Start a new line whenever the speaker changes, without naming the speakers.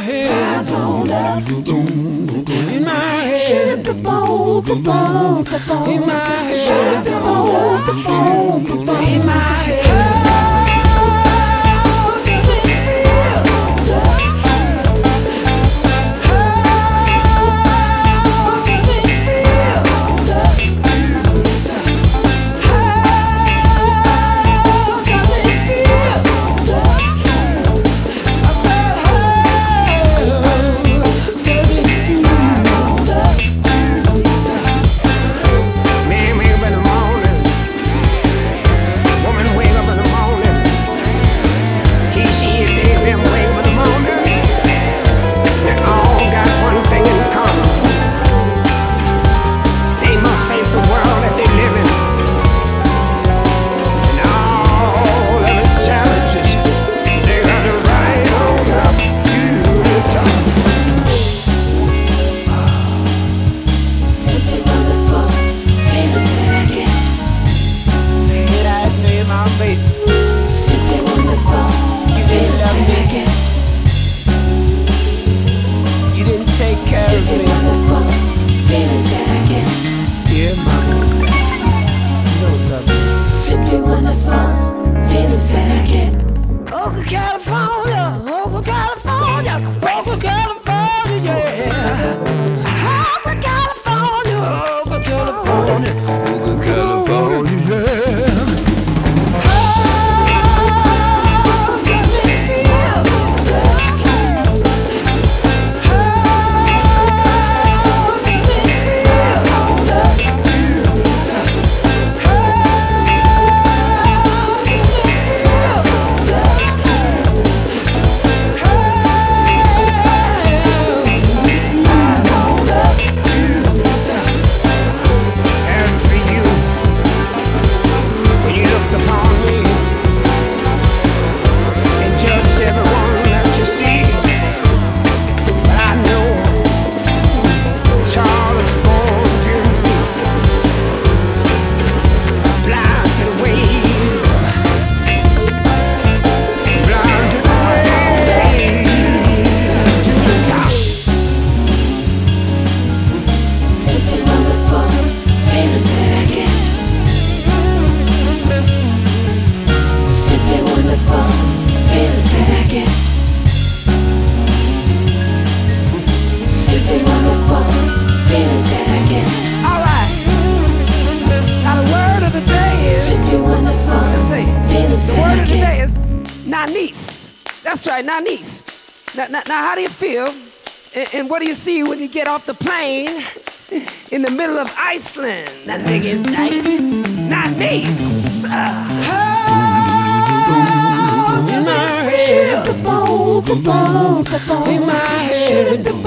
head.
Rise on up.
In my head.
Shake the bone, the bone, the bone.
In my head.
Shake the bone, the bone, the bone.
In my head. California, Oakland, California, Oakland, California, yeah. Oakland, California, Oakland, California, Oakland, California, yeah. Niece. That's right, now niece. Now, how do you feel? And what do you see when you get off the plane in the middle of Iceland? That thing is like, now niece. In my head. In my head.